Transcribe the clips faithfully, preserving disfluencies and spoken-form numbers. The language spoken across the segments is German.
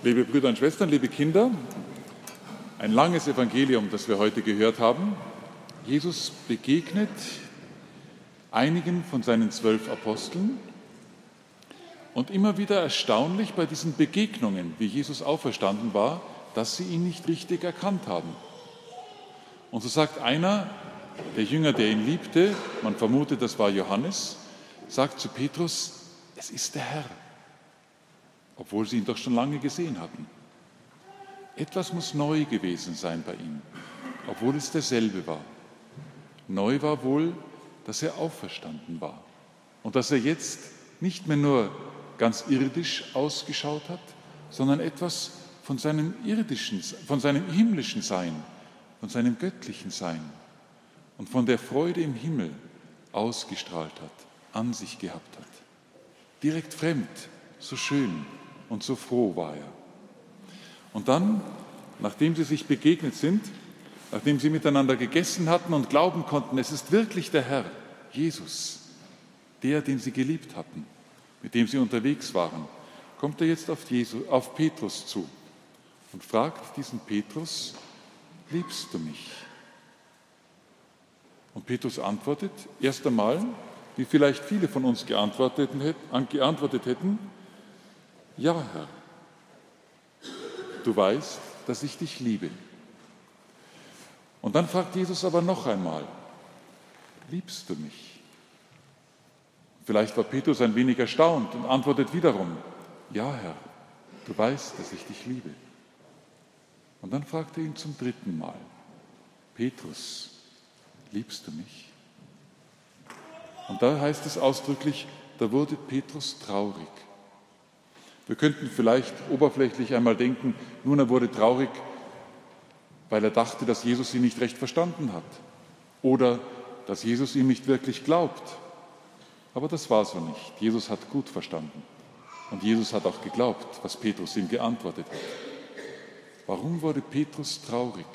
Liebe Brüder und Schwestern, liebe Kinder, ein langes Evangelium, das wir heute gehört haben. Jesus begegnet einigen von seinen zwölf Aposteln und immer wieder erstaunlich bei diesen Begegnungen, wie Jesus auferstanden war, dass sie ihn nicht richtig erkannt haben. Und so sagt einer, der Jünger, der ihn liebte, man vermutet, das war Johannes, sagt zu Petrus, es ist der Herr, obwohl sie ihn doch schon lange gesehen hatten. Etwas muss neu gewesen sein bei ihm, obwohl es derselbe war. Neu war wohl, dass er auferstanden war und dass er jetzt nicht mehr nur ganz irdisch ausgeschaut hat, sondern etwas von seinem irdischen, von seinem himmlischen Sein, von seinem göttlichen Sein und von der Freude im Himmel ausgestrahlt hat, an sich gehabt hat. Direkt fremd, so schön und so froh war er. Und dann, nachdem sie sich begegnet sind, nachdem sie miteinander gegessen hatten und glauben konnten, es ist wirklich der Herr, Jesus, der, den sie geliebt hatten, mit dem sie unterwegs waren, kommt er jetzt auf, Jesus, auf Petrus zu und fragt diesen Petrus, liebst du mich? Und Petrus antwortet erst einmal, wie vielleicht viele von uns geantwortet, geantwortet hätten, ja, Herr, du weißt, dass ich dich liebe. Und dann fragt Jesus aber noch einmal, liebst du mich? Vielleicht war Petrus ein wenig erstaunt und antwortet wiederum, ja, Herr, du weißt, dass ich dich liebe. Und dann fragt er ihn zum dritten Mal, Petrus, liebst du mich? Und da heißt es ausdrücklich, da wurde Petrus traurig. Wir könnten vielleicht oberflächlich einmal denken, nun, er wurde traurig, weil er dachte, dass Jesus ihn nicht recht verstanden hat oder dass Jesus ihm nicht wirklich glaubt. Aber das war so nicht. Jesus hat gut verstanden und Jesus hat auch geglaubt, was Petrus ihm geantwortet hat. Warum wurde Petrus traurig?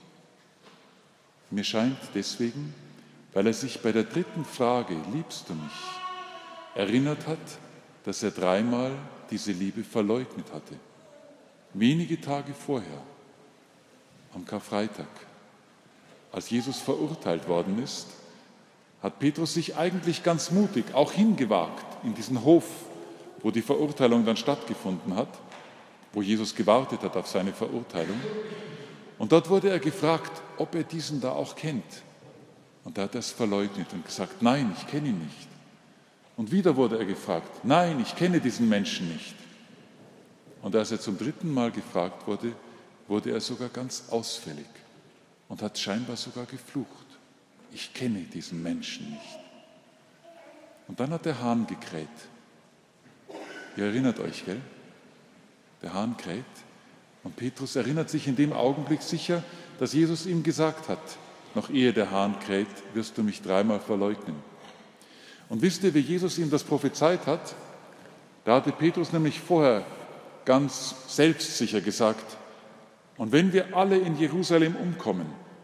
Mir scheint deswegen, weil er sich bei der dritten Frage, liebst du mich, erinnert hat, dass er dreimal diese Liebe verleugnet hatte. Wenige Tage vorher, am Karfreitag, als Jesus verurteilt worden ist, hat Petrus sich eigentlich ganz mutig auch hingewagt in diesen Hof, wo die Verurteilung dann stattgefunden hat, wo Jesus gewartet hat auf seine Verurteilung. Und dort wurde er gefragt, ob er diesen da auch kennt. Und da hat er es verleugnet und gesagt, nein, ich kenne ihn nicht. Und wieder wurde er gefragt, nein, ich kenne diesen Menschen nicht. Und als er zum dritten Mal gefragt wurde, wurde er sogar ganz ausfällig und hat scheinbar sogar geflucht. Ich kenne diesen Menschen nicht. Und dann hat der Hahn gekräht. Ihr erinnert euch, gell? Der Hahn kräht. Und Petrus erinnert sich in dem Augenblick sicher, dass Jesus ihm gesagt hat, noch ehe der Hahn kräht, wirst du mich dreimal verleugnen. Und wisst ihr, wie Jesus ihm das prophezeit hat? Da hatte Petrus nämlich vorher ganz selbstsicher gesagt, und wenn wir alle in Jerusalem umkommen,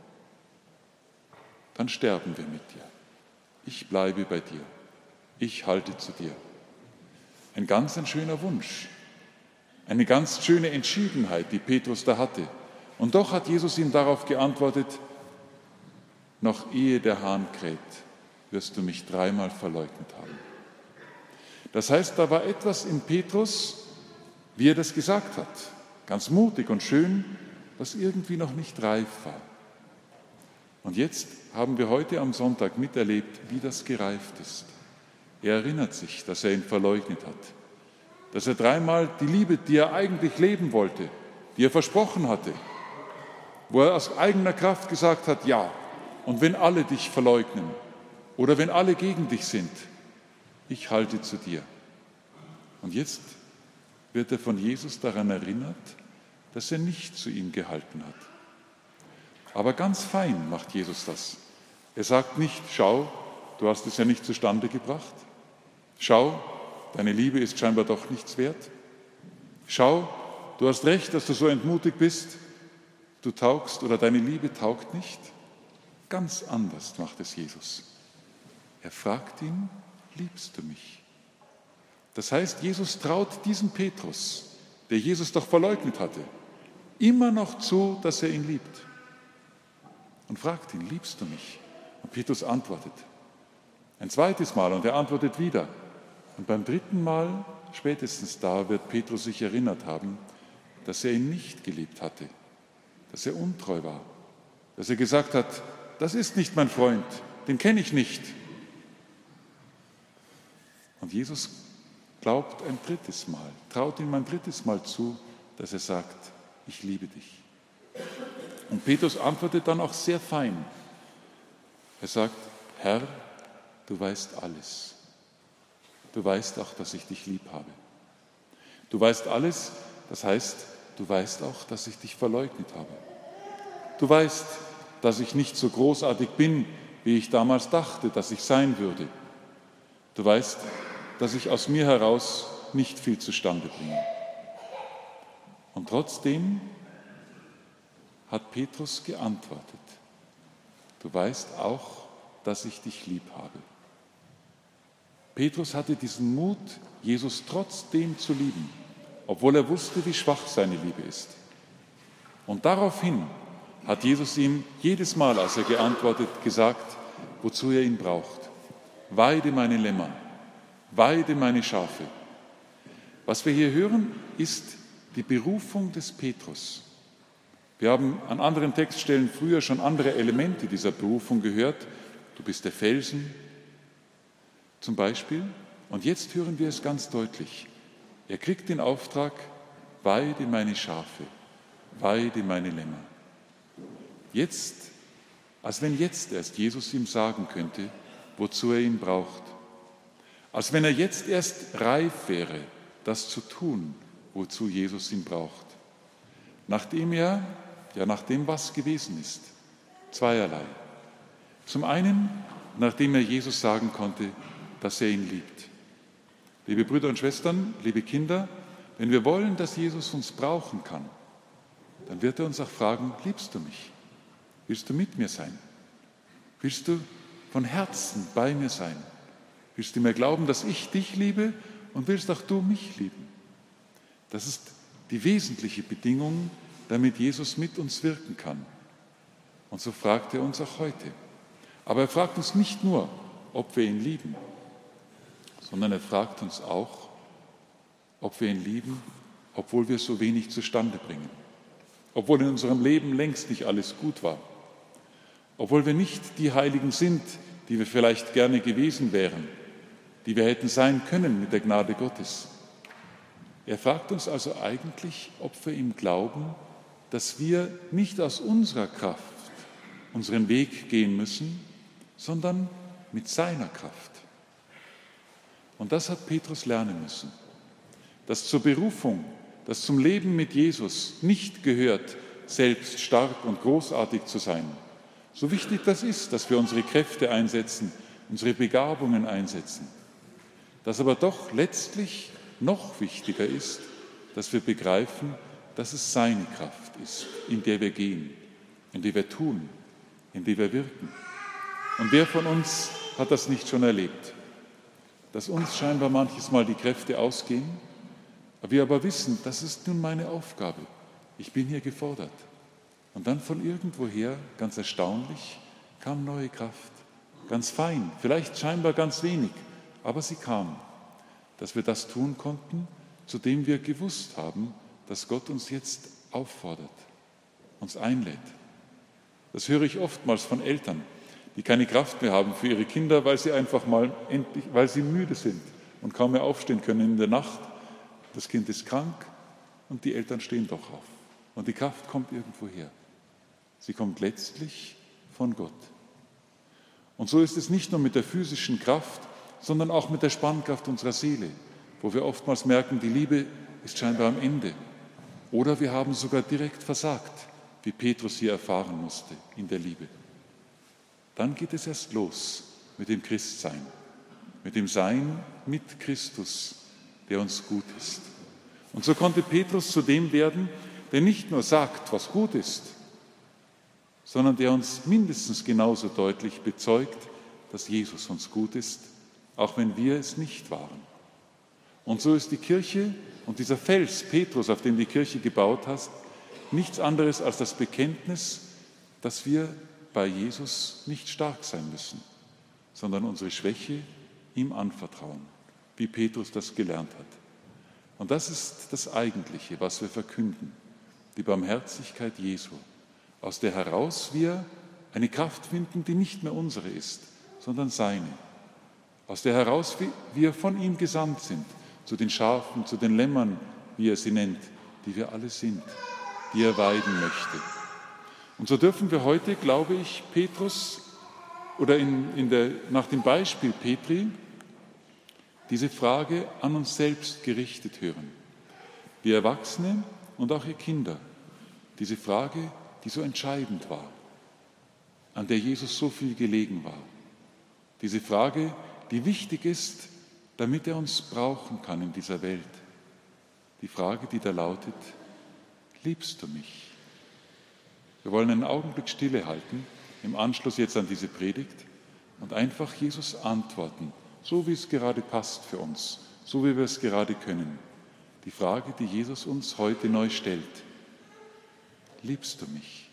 dann sterben wir mit dir. Ich bleibe bei dir. Ich halte zu dir. Ein ganz ein schöner Wunsch. Eine ganz schöne Entschiedenheit, die Petrus da hatte. Und doch hat Jesus ihm darauf geantwortet, noch ehe der Hahn kräht, wirst du mich dreimal verleugnet haben. Das heißt, da war etwas in Petrus, wie er das gesagt hat, ganz mutig und schön, was irgendwie noch nicht reif war. Und jetzt haben wir heute am Sonntag miterlebt, wie das gereift ist. Er erinnert sich, dass er ihn verleugnet hat, dass er dreimal die Liebe, die er eigentlich leben wollte, die er versprochen hatte, wo er aus eigener Kraft gesagt hat, ja, und wenn alle dich verleugnen oder wenn alle gegen dich sind, ich halte zu dir. Und jetzt wird er von Jesus daran erinnert, dass er nicht zu ihm gehalten hat. Aber ganz fein macht Jesus das. Er sagt nicht, schau, du hast es ja nicht zustande gebracht. Schau, deine Liebe ist scheinbar doch nichts wert. Schau, du hast recht, dass du so entmutigt bist. Du taugst oder deine Liebe taugt nicht. Ganz anders macht es Jesus. Er fragt ihn, liebst du mich? Das heißt, Jesus traut diesem Petrus der Jesus doch verleugnet hatte, immer noch zu, dass er ihn liebt. Und fragt ihn, liebst du mich? Und Petrus antwortet. Ein zweites Mal und er antwortet wieder. Und beim dritten Mal, spätestens da, wird Petrus sich erinnert haben, dass er ihn nicht geliebt hatte, dass er untreu war, dass er gesagt hat, das ist nicht mein Freund, den kenne ich nicht. Und Jesus glaubt ein drittes Mal, traut ihm ein drittes Mal zu, dass er sagt, ich liebe dich. Und Petrus antwortet dann auch sehr fein. Er sagt, Herr, du weißt alles. Du weißt auch, dass ich dich lieb habe. Du weißt alles, das heißt, du weißt auch, dass ich dich verleugnet habe. Du weißt, dass ich nicht so großartig bin, wie ich damals dachte, dass ich sein würde. Du weißt, dass ich aus mir heraus nicht viel zustande bringe. Und trotzdem hat Petrus geantwortet, du weißt auch, dass ich dich lieb habe. Petrus hatte diesen Mut, Jesus trotzdem zu lieben, obwohl er wusste, wie schwach seine Liebe ist. Und daraufhin hat Jesus ihm jedes Mal, als er geantwortet, gesagt, wozu er ihn braucht. Weide meine Lämmer, weide meine Schafe. Was wir hier hören, ist die Berufung des Petrus. Wir haben an anderen Textstellen früher schon andere Elemente dieser Berufung gehört. Du bist der Felsen zum Beispiel. Und jetzt hören wir es ganz deutlich. Er kriegt den Auftrag, weide meine Schafe, weide meine Lämmer. Jetzt, als wenn jetzt erst Jesus ihm sagen könnte, wozu er ihn braucht. Als wenn er jetzt erst reif wäre, das zu tun, wozu Jesus ihn braucht. Nachdem er, ja nachdem was gewesen ist, zweierlei. Zum einen, nachdem er Jesus sagen konnte, dass er ihn liebt. Liebe Brüder und Schwestern, liebe Kinder, wenn wir wollen, dass Jesus uns brauchen kann, dann wird er uns auch fragen, liebst du mich? Willst du mit mir sein? Willst du von Herzen bei mir sein? Willst du mir glauben, dass ich dich liebe und willst auch du mich lieben? Das ist die wesentliche Bedingung, damit Jesus mit uns wirken kann. Und so fragt er uns auch heute. Aber er fragt uns nicht nur, ob wir ihn lieben, sondern er fragt uns auch, ob wir ihn lieben, obwohl wir so wenig zustande bringen, obwohl in unserem Leben längst nicht alles gut war, obwohl wir nicht die Heiligen sind, die wir vielleicht gerne gewesen wären, die wir hätten sein können mit der Gnade Gottes. Er fragt uns also eigentlich, ob wir ihm glauben, dass wir nicht aus unserer Kraft unseren Weg gehen müssen, sondern mit seiner Kraft. Und das hat Petrus lernen müssen, dass zur Berufung, dass zum Leben mit Jesus nicht gehört, selbst stark und großartig zu sein. So wichtig das ist, dass wir unsere Kräfte einsetzen, unsere Begabungen einsetzen. Dass aber doch letztlich noch wichtiger ist, dass wir begreifen, dass es seine Kraft ist, in der wir gehen, in der wir tun, in der wir wirken. Und wer von uns hat das nicht schon erlebt? Dass uns scheinbar manches Mal die Kräfte ausgehen, wir aber wissen, das ist nun meine Aufgabe. Ich bin hier gefordert. Und dann von irgendwoher, ganz erstaunlich, kam neue Kraft. Ganz fein, vielleicht scheinbar ganz wenig, aber sie kam. Dass wir das tun konnten, zu dem wir gewusst haben, dass Gott uns jetzt auffordert, uns einlädt. Das höre ich oftmals von Eltern, die keine Kraft mehr haben für ihre Kinder, weil sie einfach mal endlich, weil sie müde sind und kaum mehr aufstehen können in der Nacht. Das Kind ist krank und die Eltern stehen doch auf. Und die Kraft kommt irgendwo her. Sie kommt letztlich von Gott. Und so ist es nicht nur mit der physischen Kraft, sondern auch mit der Spannkraft unserer Seele, wo wir oftmals merken, die Liebe ist scheinbar am Ende. Oder wir haben sogar direkt versagt, wie Petrus hier erfahren musste in der Liebe. Dann geht es erst los mit dem Christsein, mit dem Sein mit Christus, der uns gut ist. Und so konnte Petrus zu dem werden, der nicht nur sagt, was gut ist, sondern der uns mindestens genauso deutlich bezeugt, dass Jesus uns gut ist, auch wenn wir es nicht waren. Und so ist die Kirche und dieser Fels, Petrus, auf dem die Kirche gebaut hast, nichts anderes als das Bekenntnis, dass wir bei Jesus nicht stark sein müssen, sondern unsere Schwäche ihm anvertrauen, wie Petrus das gelernt hat. Und das ist das Eigentliche, was wir verkünden, die Barmherzigkeit Jesu, aus der heraus wir eine Kraft finden, die nicht mehr unsere ist, sondern seine, aus der heraus wir von ihm gesandt sind, zu den Schafen, zu den Lämmern, wie er sie nennt, die wir alle sind, die er weiden möchte. Und so dürfen wir heute, glaube ich, Petrus oder in, in der, nach dem Beispiel Petri diese Frage an uns selbst gerichtet hören. Wir Erwachsene und auch ihr Kinder, diese Frage, die so entscheidend war, an der Jesus so viel gelegen war. Diese Frage, die wichtig ist, damit er uns brauchen kann in dieser Welt. Die Frage, die da lautet: Liebst du mich? Wir wollen einen Augenblick Stille halten, im Anschluss jetzt an diese Predigt, und einfach Jesus antworten, so wie es gerade passt für uns, so wie wir es gerade können. Die Frage, die Jesus uns heute neu stellt: Liebst du mich?